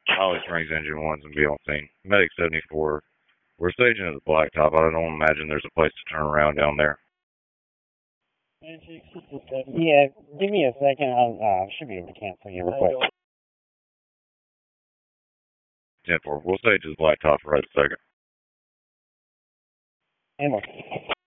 Holly Springs Engine 1's and be on scene. Medic 74. We're staging at the Blacktop. I don't imagine there's a place to turn around down there. Yeah, give me a second. I should be able to cancel your request. 10-4. We'll stage at the Blacktop for right a second. And more.